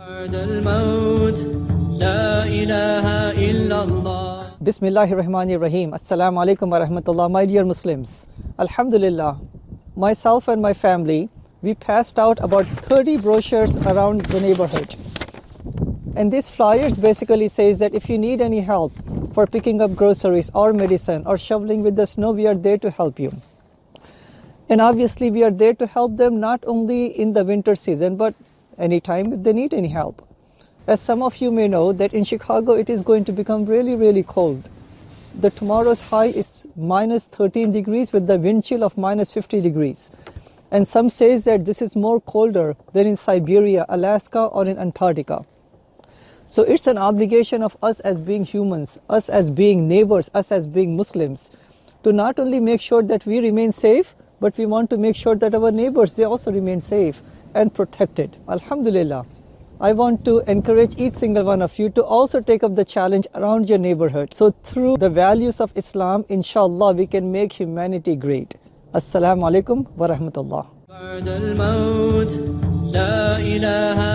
Bismillahir Rahmanir Rahim. Assalamu alaikum wa rahmatullah. My dear Muslims, Alhamdulillah, myself and my family, we passed out about 30 brochures around the neighborhood. And these flyers basically says that if you need any help for picking up groceries or medicine or shoveling with the snow, we are there to help you. And obviously we are there to help them not only in the winter season, but anytime if they need any help. As some of you may know that in Chicago it is going to become really, really cold. Tomorrow's high is minus 13 degrees with the wind chill of minus 50 degrees. And some says that this is more colder than in Siberia, Alaska, or in Antarctica. So it's an obligation of us as being humans, us as being neighbors, us as being Muslims, to not only make sure that we remain safe, but we want to make sure that our neighbors, they also remain safe and protected. Alhamdulillah. I want to encourage each single one of you to also take up the challenge around your neighborhood. So through the values of Islam, inshallah, we can make humanity great. Assalamu alaikum wa rahmatullah.